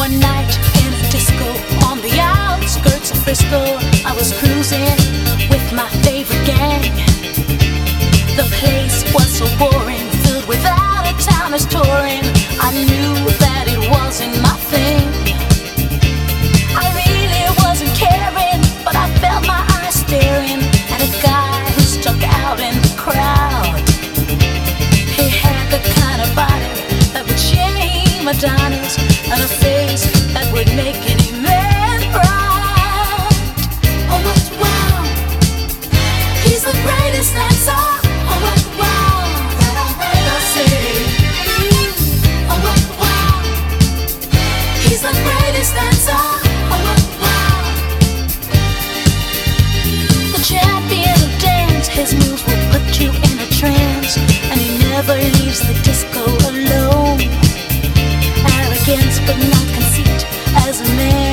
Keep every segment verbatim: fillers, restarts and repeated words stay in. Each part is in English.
One night in a disco on the outskirts of Frisco, I was cruising with my favorite gang. The place was so boring, filled with out-of-towners touring. I knew that it wasn't my thing. I really wasn't caring, but I felt my eyes staring at a guy who stuck out in the crowd. He had the kind of body that would shame Adonis, and a face that would make any man proud. Oh, what wow! He's the greatest dancer. Oh, what wow! That I've ever seen. Oh, what wow! He's the greatest dancer. Oh, what wow! The champion of dance, his moves will put you in a trance, and he never leaves the disco alone. Arrogance but not conceit, as a man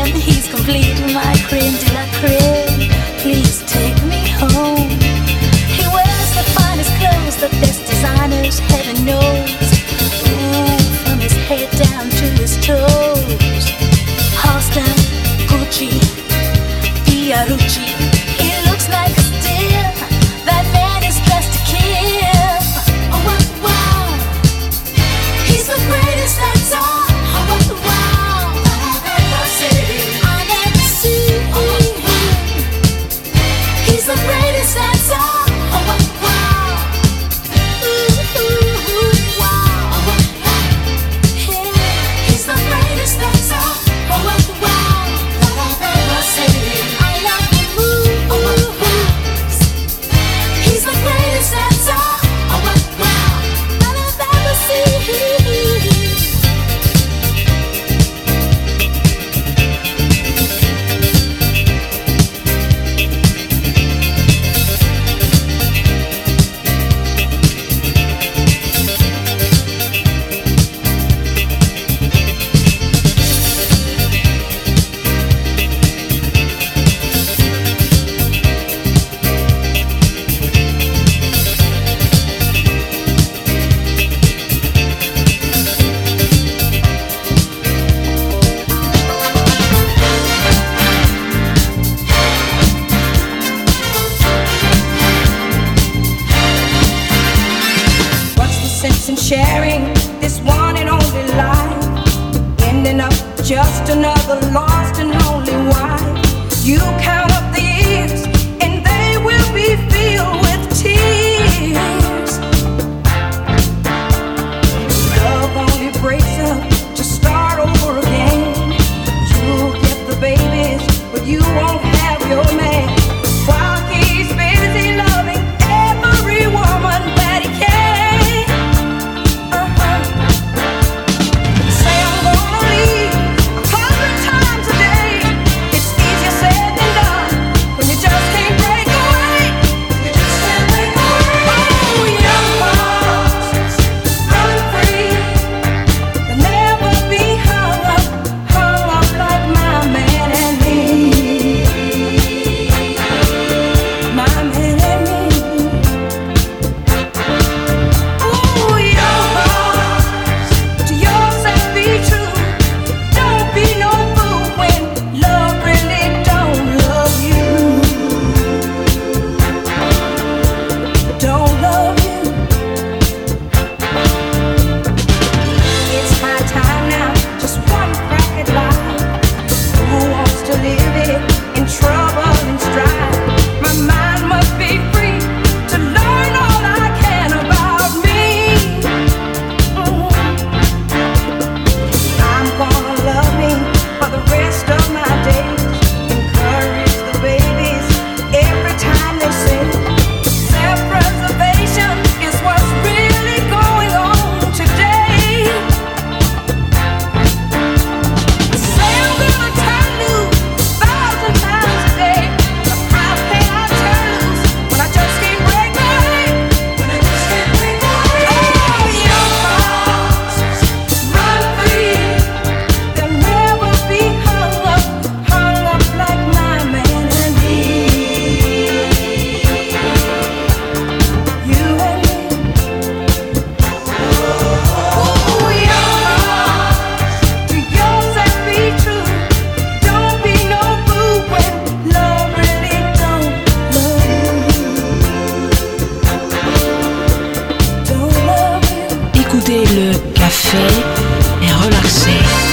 oreilles et relaxer.